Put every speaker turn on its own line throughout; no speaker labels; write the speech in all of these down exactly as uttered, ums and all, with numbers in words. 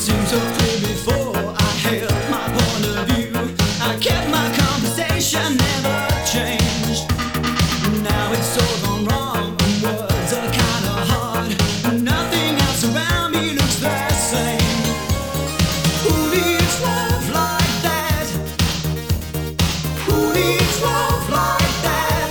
seemed so clear before I held my point of view. I kept my conversation, never changed. Now it's all gone wrong, and words are kinda hard. Nothing else around me looks the same. Who needs love like that? Who needs love like that?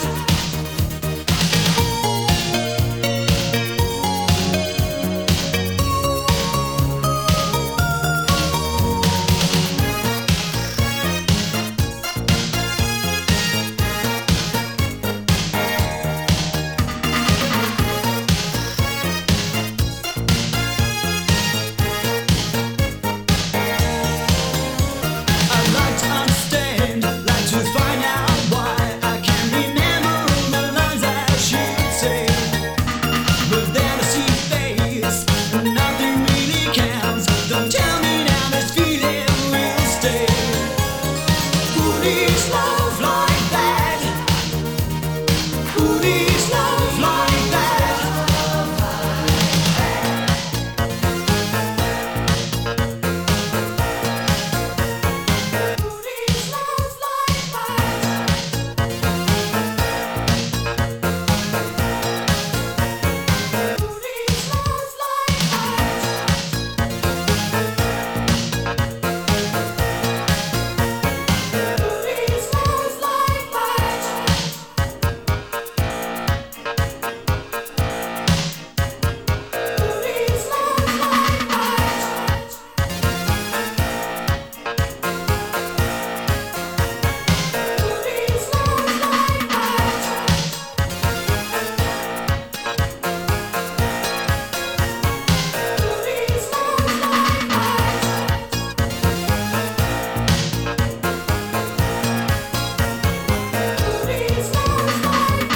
I'd like to understand, like to find out why. I can't remember all the lines that she'd say, but then I see your face, and nothing really counts. Don't tell me now this feeling will stay. Who needs love like that? Who needs love like that? Who needs love like that? Who needs love like that? Who needs love like that? Who needs love like that? Who needs love like that? Who needs love like that? Who needs love like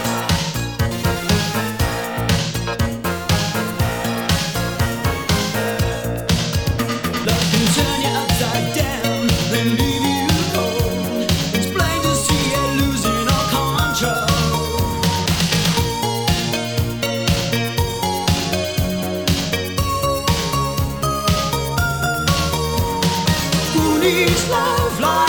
that? Love can turn you upside down, then leave you cold. It's plain to see you're losing all control. Who needs love like